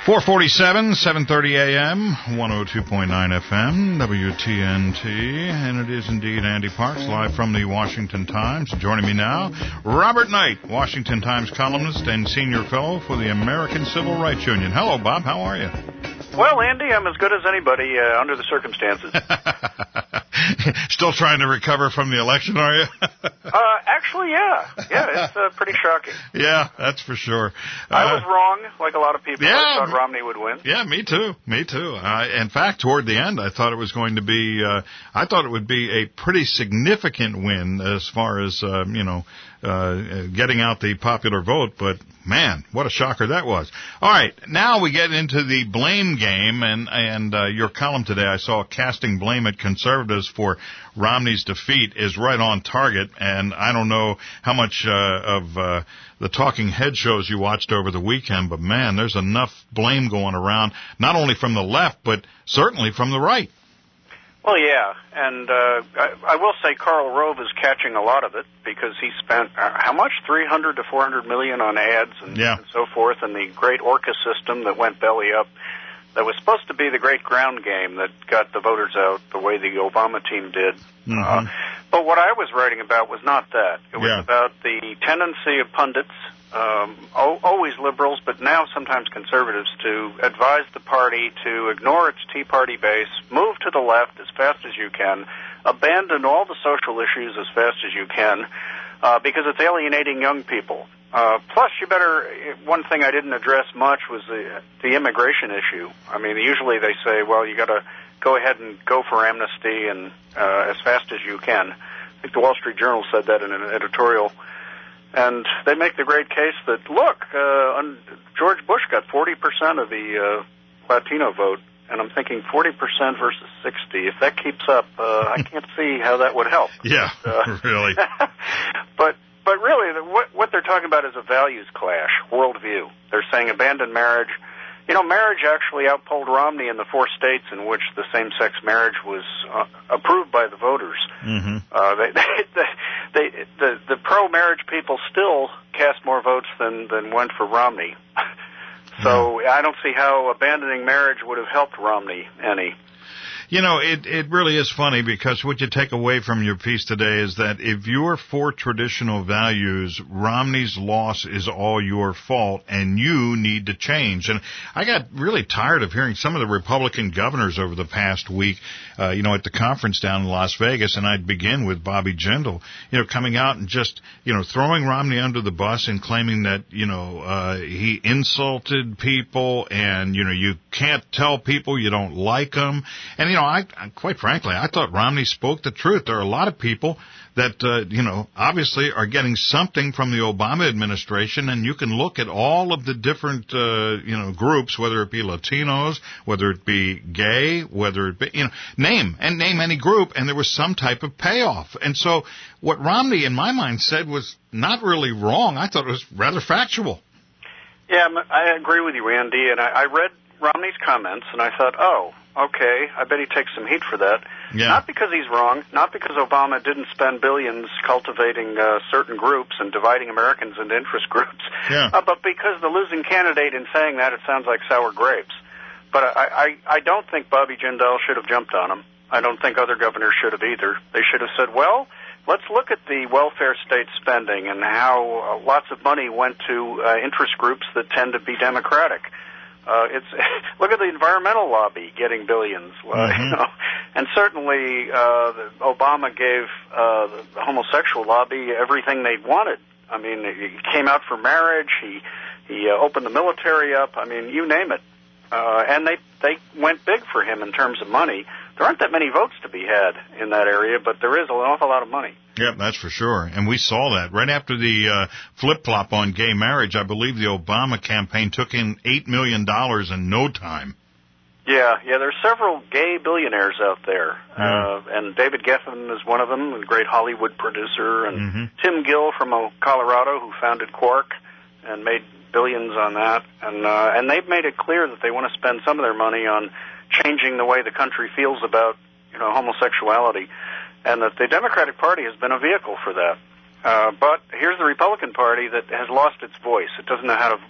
447, 7:30 a.m., 102.9 FM, WTNT, and it is indeed Andy Parks, live from the Washington Times. Joining me now, Robert Knight, Washington Times columnist and senior fellow for the American Civil Rights Union. Hello, Bob. How are you? Well, Andy, I'm as good as anybody under the circumstances. Still trying to recover from the election, are you? Actually, yeah. Yeah, it's pretty shocking. Yeah, that's for sure. I was wrong, like a lot of people. Yeah, I thought Romney would win. Yeah, me too. Me too. In fact, toward the end, I thought it was going to be, I thought it would be a pretty significant win as far as, getting out the popular vote, but man, what a shocker that was. All right, now we get into the blame game, and your column today, I saw casting blame at conservatives for Romney's defeat is right on target, and I don't know how much of the talking head shows you watched over the weekend, but man, there's enough blame going around, not only from the left, but certainly from the right. Well, yeah, and I will say Karl Rove is catching a lot of it because he spent, how much, 300 to 400 million on ads and so forth, and the great Orca system that went belly up that was supposed to be the great ground game that got the voters out the way the Obama team did. Mm-hmm. But what I was writing about was not that. It was about the tendency of pundits, always liberals, but now sometimes conservatives, to advise the party to ignore its Tea Party base, move to the left as fast as you can, abandon all the social issues as fast as you can, because it's alienating young people. Plus, one thing I didn't address much was the immigration issue. I mean, usually they say, well, you got to go ahead and go for amnesty and as fast as you can. I think the Wall Street Journal said that in an editorial. And they make the great case that, look, George Bush got 40% of the Latino vote, and I'm thinking 40% versus 60. If that keeps up, I can't see how that would help. Yeah, really. But really, what they're talking about is a values clash, worldview. They're saying abandon marriage. You know, marriage actually outpolled Romney in the 4 states in which the same-sex marriage was approved by the voters. Mm-hmm. The pro-marriage people still cast more votes than went for Romney. So I don't see how abandoning marriage would have helped Romney any. You know, it really is funny because what you take away from your piece today is that if you're for traditional values, Romney's loss is all your fault and you need to change. And I got really tired of hearing some of the Republican governors over the past week, at the conference down in Las Vegas, and I'd begin with Bobby Jindal, coming out and just, throwing Romney under the bus and claiming that, he insulted people and, you can't tell people you don't like them. And, quite frankly, I thought Romney spoke the truth. There are a lot of people that, obviously are getting something from the Obama administration, and you can look at all of the different, groups, whether it be Latinos, whether it be gay, whether it be, name any group, and there was some type of payoff. And so what Romney, in my mind, said was not really wrong. I thought it was rather factual. Yeah, I agree with you, Andy, and I read Romney's comments, and I thought, okay, I bet he takes some heat for that. Yeah. Not because he's wrong, not because Obama didn't spend billions cultivating certain groups and dividing Americans into interest groups, but because the losing candidate, in saying that, it sounds like sour grapes. But I don't think Bobby Jindal should have jumped on him. I don't think other governors should have either. They should have said, well, let's look at the welfare state spending and how lots of money went to interest groups that tend to be Democratic. Look at the environmental lobby getting billions, and certainly Obama gave the homosexual lobby everything they wanted. I mean, he came out for marriage. He opened the military up. I mean, you name it. And they went big for him in terms of money. There aren't that many votes to be had in that area, but there is an awful lot of money. Yeah, that's for sure. And we saw that. Right after the flip-flop on gay marriage, I believe the Obama campaign took in $8 million in no time. Yeah, there's several gay billionaires out there. And David Geffen is one of them, a great Hollywood producer. And Tim Gill from Colorado, who founded Quark and made billions on that. And they've made it clear that they want to spend some of their money on changing the way the country feels about, homosexuality, and that the Democratic Party has been a vehicle for that. But here's the Republican Party that has lost its voice. It doesn't know how to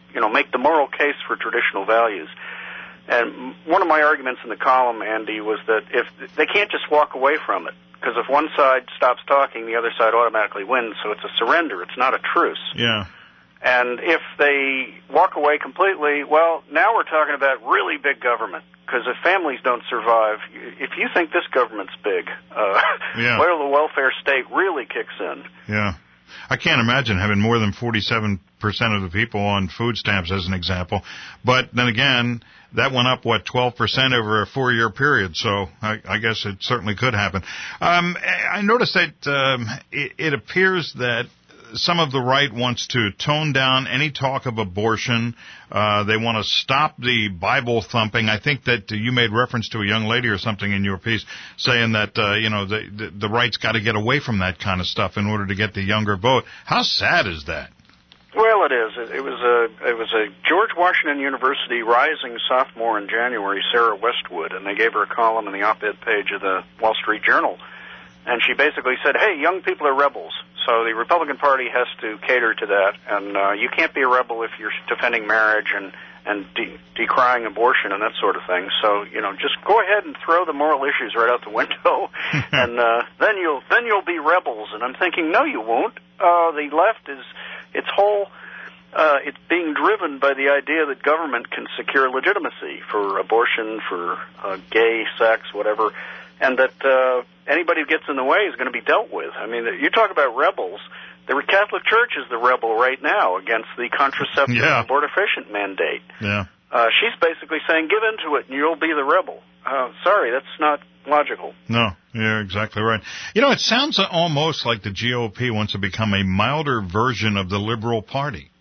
make the moral case for traditional values. And one of my arguments in the column, Andy, was that if they can't just walk away from it, because if one side stops talking, the other side automatically wins. So it's a surrender. It's not a truce. Yeah. And if they walk away completely, well, now we're talking about really big government. Because if families don't survive, if you think this government's big, wait till the welfare state really kicks in. Yeah. I can't imagine having more than 47% of the people on food stamps as an example. But then again, that went up, 12% over a 4-year period. So I guess it certainly could happen. I noticed that it appears that some of the right wants to tone down any talk of abortion. They want to stop the Bible thumping. I think that you made reference to a young lady or something in your piece saying that, the right's got to get away from that kind of stuff in order to get the younger vote. How sad is that? Well, it is. It was a George Washington University rising sophomore in January, Sarah Westwood, and they gave her a column in the op-ed page of the Wall Street Journal. And she basically said, hey, young people are rebels. So the Republican Party has to cater to that. And you can't be a rebel if you're defending marriage and decrying abortion and that sort of thing. So, just go ahead and throw the moral issues right out the window. And then you'll be rebels. And I'm thinking, no, you won't. The left is... It's being driven by the idea that government can secure legitimacy for abortion, for gay sex, whatever, and that anybody who gets in the way is going to be dealt with. I mean, you talk about rebels. The Catholic Church is the rebel right now against the contraceptive abortifacient mandate. Yeah. She's basically saying, give into it and you'll be the rebel. Sorry, that's not logical. No, you're exactly right. It sounds almost like the GOP wants to become a milder version of the Liberal Party.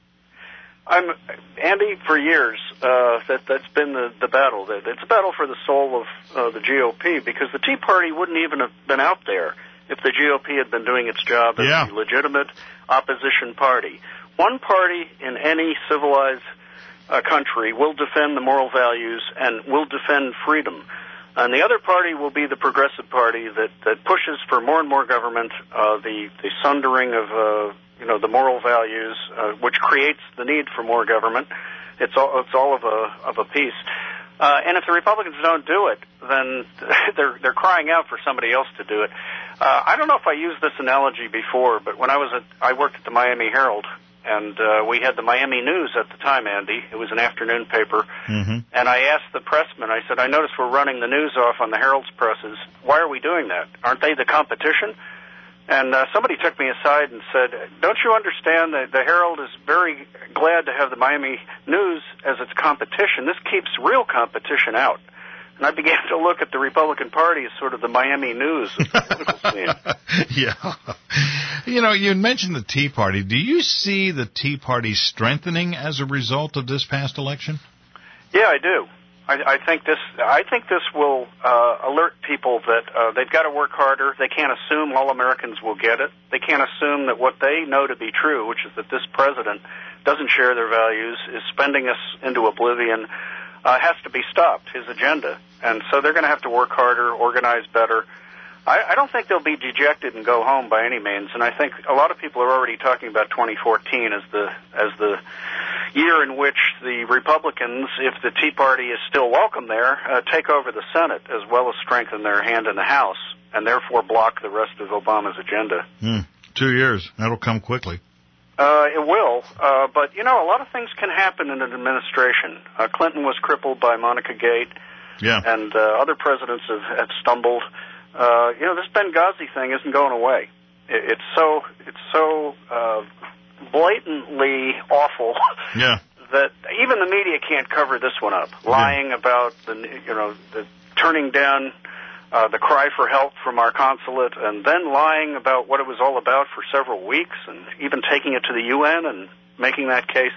Andy, for years, that's been the battle. It's a battle for the soul of the GOP, because the Tea Party wouldn't even have been out there if the GOP had been doing its job as a legitimate opposition party. One party in any civilized country will defend the moral values and will defend freedom. And the other party will be the progressive party that pushes for more and more government, the sundering of the moral values, which creates the need for more government. It's all of a piece. And if the Republicans don't do it, then they're crying out for somebody else to do it. I don't know if I used this analogy before, but when I worked at the Miami Herald, and we had the Miami News at the time, Andy. It was an afternoon paper. Mm-hmm. And I asked the pressman, I said, I noticed we're running the news off on the Herald's presses. Why are we doing that? Aren't they the competition? And somebody took me aside and said, don't you understand that the Herald is very glad to have the Miami News as its competition? This keeps real competition out. And I began to look at the Republican Party as sort of the Miami News of the political scene. Yeah. You mentioned the Tea Party. Do you see the Tea Party strengthening as a result of this past election? Yeah, I do. I think this will alert people that they've got to work harder. They can't assume all Americans will get it. They can't assume that what they know to be true, which is that this president doesn't share their values, is spending us into oblivion, has to be stopped, his agenda. And so they're going to have to work harder, organize better. I don't think they'll be dejected and go home by any means, and I think a lot of people are already talking about 2014 as the year in which the Republicans, if the Tea Party is still welcome there, take over the Senate as well as strengthen their hand in the House, and therefore block the rest of Obama's agenda. 2 years. That'll come quickly. It will, but a lot of things can happen in an administration. Clinton was crippled by Monica Gate, and other presidents have stumbled. This Benghazi thing isn't going away. It's so blatantly awful that even the media can't cover this one up. Lying about the turning down the cry for help from our consulate, and then lying about what it was all about for several weeks, and even taking it to the UN and making that case.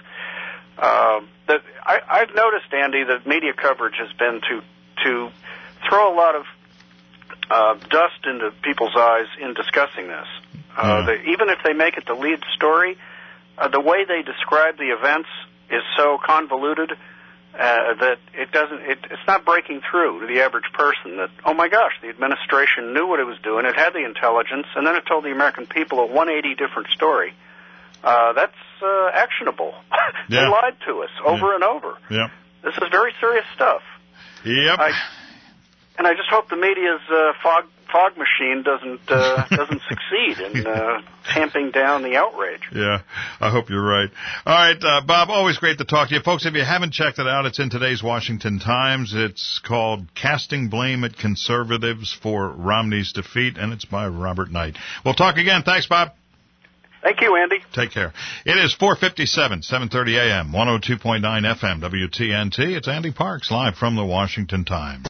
I've noticed, Andy, that media coverage has been to throw a lot of dust into people's eyes in discussing this. Even if they make it the lead story, the way they describe the events is so convoluted that it's not breaking through to the average person that, oh my gosh, the administration knew what it was doing, it had the intelligence, and then it told the American people a 180 different story. that's actionable. They lied to us over and over. Yeah. This is very serious stuff. Yep. And I just hope the media's fog machine doesn't succeed in tamping down the outrage. Yeah, I hope you're right. All right, Bob, always great to talk to you. Folks, if you haven't checked it out, it's in today's Washington Times. It's called Casting Blame at Conservatives for Romney's Defeat, and it's by Robert Knight. We'll talk again. Thanks, Bob. Thank you, Andy. Take care. It is 4:57, 7:30 a.m., 102.9 FM, WTNT. It's Andy Parks, live from the Washington Times.